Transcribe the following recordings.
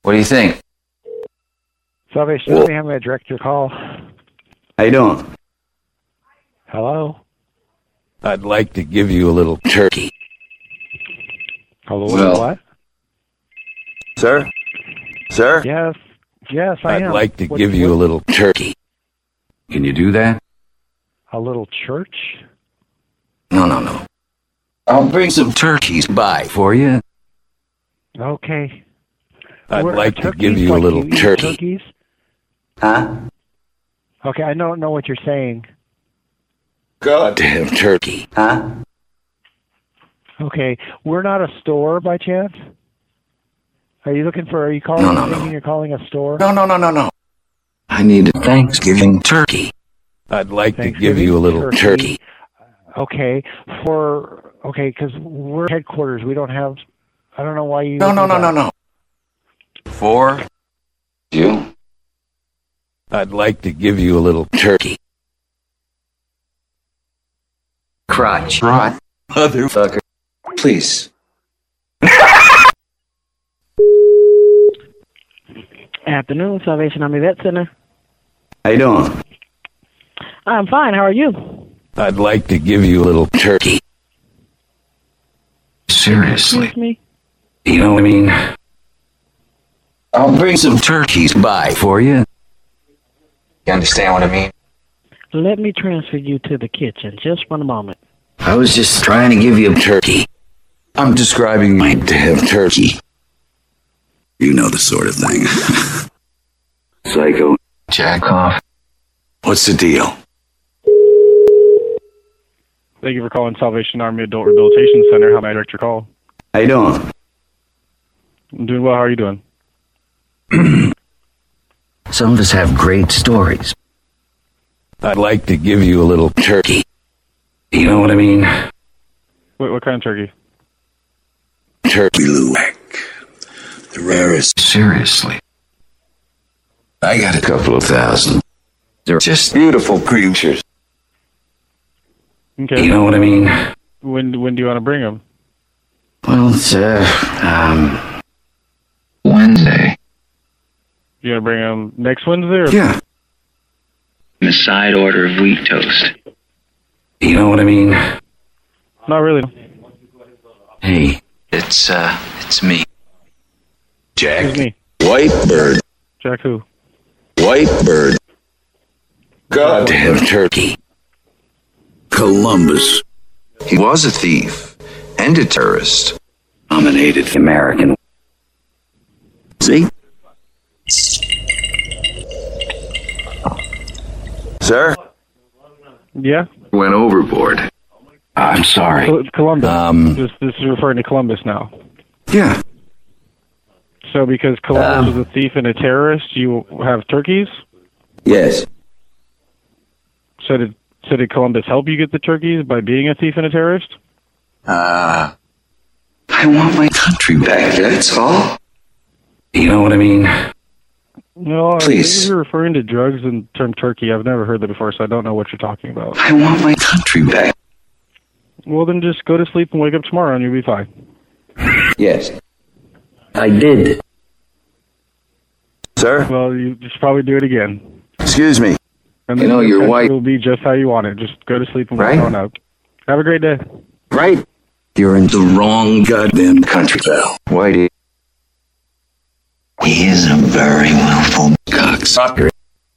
What do you think? Salvation Army, I'm going to direct your call. How you doing? Hello? I'd like to give you a little turkey. Hello, what? Sir? Sir? Yes, I am. I'd like to give you a little turkey. Can you do that? A little church? No. I'll bring some turkeys by for you. Okay. I'd like to give you a little turkey. Turkeys? Huh? Okay, I don't know what you're saying. Goddamn turkey. Huh? Okay, we're not a store by chance? Are you calling thinking you're calling a store? No. I need a Thanksgiving turkey. I'd like to give you a little turkey. Okay, because we're headquarters. We don't have, I don't know why you... No. For you? I'd like to give you a little turkey. Crotch. Right. Motherfucker. Please. Afternoon, Salvation Army Vet Center. How you doing? I'm fine. How are you? I'd like to give you a little turkey. Seriously. Excuse me? You know what I mean? I'll bring some turkeys by for you. You understand what I mean? Let me transfer you to the kitchen. Just 1 moment. I was just trying to give you a turkey. I'm describing my damn turkey. You know the sort of thing. Psycho. Jack off. What's the deal? Thank you for calling Salvation Army Adult Rehabilitation Center. How may I direct your call? How you doing? I'm doing well. How are you doing? Some of us have great stories. I'd like to give you a little turkey. You know what I mean? What kind of turkey? Turkey luwak. The rarest. Seriously. I got a couple of thousand. They're just beautiful creatures. Okay. You know what I mean? When do you want to bring them? Well, it's, Wednesday. You want to bring them next Wednesday? Or? Yeah. A side order of wheat toast. You know what I mean? Not really. Hey, it's me. Jack. Excuse me. Whitebird. Jack who? Whitebird. Goddamn turkey. Columbus. He was a thief and a terrorist. Dominated American. See? Sir? Yeah? Went overboard. I'm sorry. Columbus. This is referring to Columbus now. Yeah. So because Columbus was a thief and a terrorist, you have turkeys? Yes. So did Columbus help you get the turkeys by being a thief and a terrorist? I want my country back, that's all. You know what I mean? No, Please. You're referring to drugs and term turkey. I've never heard that before, so I don't know what you're talking about. I want my country back. Well, then just go to sleep and wake up tomorrow and you'll be fine. Yes. I did. Sir? Well, you just probably do it again. Excuse me. And you know, your wife will be just how you want it. Just go to sleep and wake on up. Have a great day. Right? You're in the wrong goddamn country, pal. Whitey. He is a very willful cocksucker.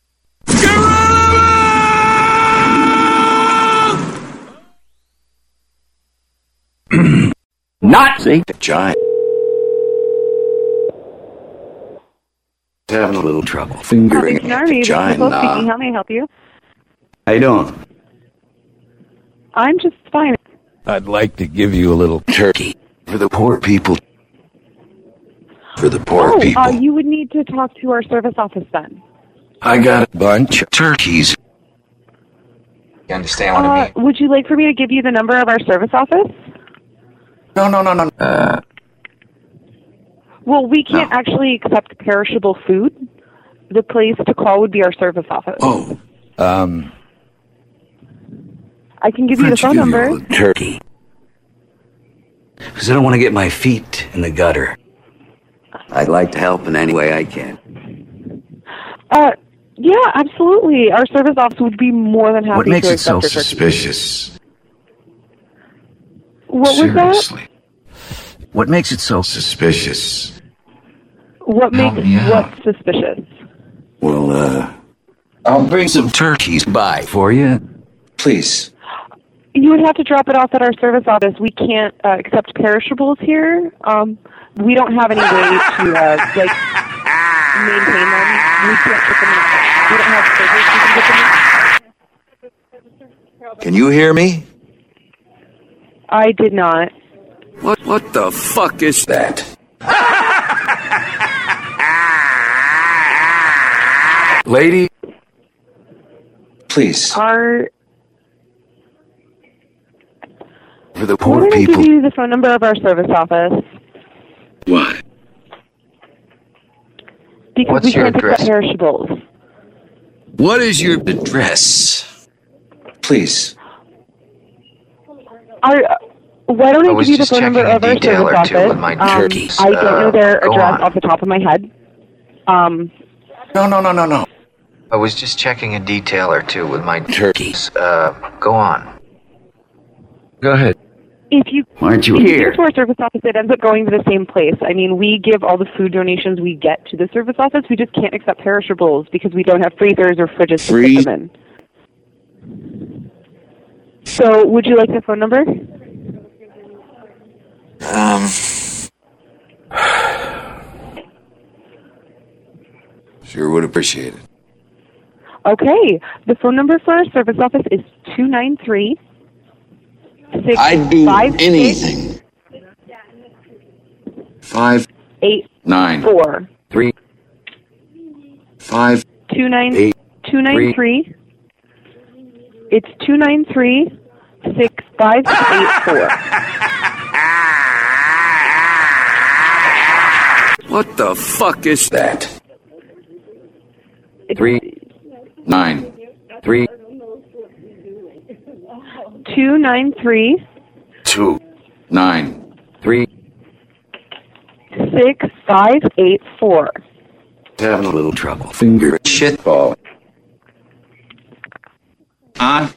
Not the giant. Having a little trouble fingering the giant knob. How may I help you? How you doing? I'm just fine. I'd like to give you a little turkey for the poor people. For the poor people. You would need to talk to our service office then. I got a bunch of turkeys. You understand what I mean? Would you like for me to give you the number of our service office? No. Well, we can't actually accept perishable food. The place to call would be our service office. Oh, I can give you the phone number. Turkey. Because I don't want to get my feet in the gutter. I'd like to help in any way I can. Yeah, absolutely. Our service office would be more than happy What makes to it so accept your turkey. suspicious? What was Seriously. What makes it so suspicious? that? What makes me out. what suspicious? Well, I'll bring some turkeys by for you. Please. You would have to drop it off at our service office. We can't accept perishables here. We don't have any way to like maintain them. We can't put them in. We don't have servers we can put them in. Can you hear me? I did not. What the fuck is that? Lady? Please. Our For the Why poor don't I people. give you the phone number of our service office? Why? Because What's we your can't accept address? perishables. What is your address? Please. Why don't I was give you the just phone number checking a of our detail service or two office? with my turkeys. I don't know their Go address on. off the top of my head. No. I was just checking a detail or two with my Turkeys. Go on. Go ahead. If you Why aren't you if you here? give it to our service office, it ends up going to the same place. I mean, we give all the food donations we get to the service office. We just can't accept perishables because we don't have freezers or fridges to put them in. So, would you like the phone number? Sure would appreciate it. Okay. The phone number for our service office is 293 I'd do anything. 5, 8 9, 4 3, 5, 8, 293. It's 293 6584. What the fuck is that? 3, 9, 3, 293 2, 9, 3. 6584. Having a little trouble. Finger shitball. On.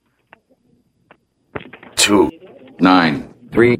2, 9, 3.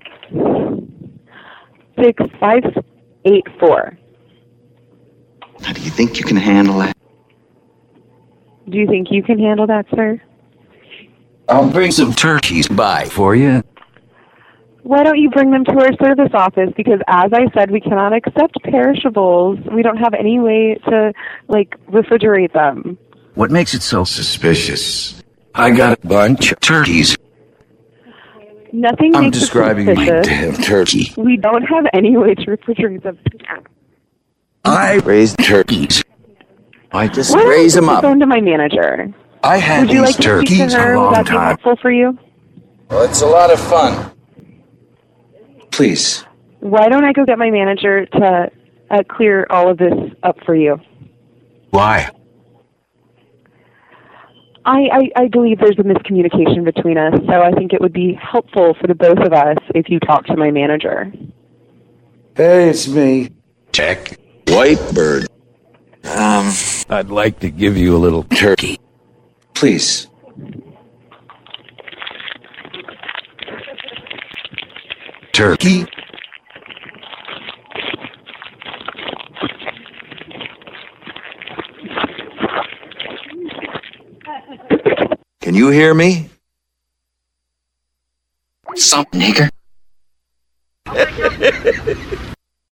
6584. How do you think you can handle that? Do you think you can handle that, sir? I'll bring some turkeys by for you. Why don't you bring them to our service office? Because as I said, we cannot accept perishables. We don't have any way to, refrigerate them. What makes it so suspicious? I got a bunch of turkeys. Nothing I'm makes describing it my suspicious. damn turkey. We don't have any way to refrigerate them. I raised turkeys. I just Why don't raise you them put the up. phone to my manager? I had Would you like these to speak to turkeys her? a Would long that be time. helpful for you? Well, it's a lot of fun. Please. Why don't I go get my manager to clear all of this up for you? Why? I believe there's a miscommunication between us, so I think it would be helpful for the both of us if you talk to my manager. Hey, it's me. Check. White bird. I'd like to give you a little turkey. Please. Turkey? Can you hear me? Some nigger.